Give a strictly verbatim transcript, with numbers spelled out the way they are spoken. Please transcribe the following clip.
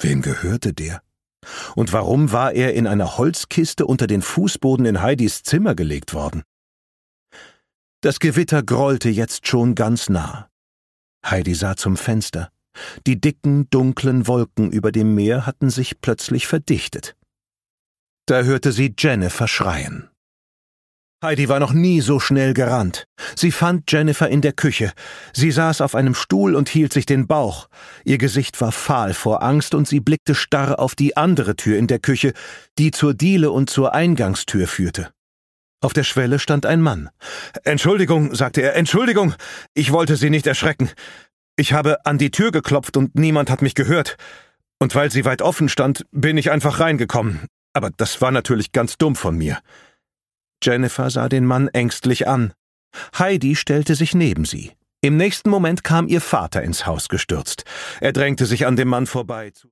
Wem gehörte der? Und warum war er in einer Holzkiste unter den Fußboden in Heidis Zimmer gelegt worden? Das Gewitter grollte jetzt schon ganz nah. Heidi sah zum Fenster. Die dicken, dunklen Wolken über dem Meer hatten sich plötzlich verdichtet. Da hörte sie Jennifer schreien. Heidi war noch nie so schnell gerannt. Sie fand Jennifer in der Küche. Sie saß auf einem Stuhl und hielt sich den Bauch. Ihr Gesicht war fahl vor Angst und sie blickte starr auf die andere Tür in der Küche, die zur Diele und zur Eingangstür führte. Auf der Schwelle stand ein Mann. »Entschuldigung«, sagte er, »Entschuldigung, ich wollte Sie nicht erschrecken. Ich habe an die Tür geklopft und niemand hat mich gehört. Und weil sie weit offen stand, bin ich einfach reingekommen. Aber das war natürlich ganz dumm von mir.« Jennifer sah den Mann ängstlich an. Heidi stellte sich neben sie. Im nächsten Moment kam ihr Vater ins Haus gestürzt. Er drängte sich an dem Mann vorbei.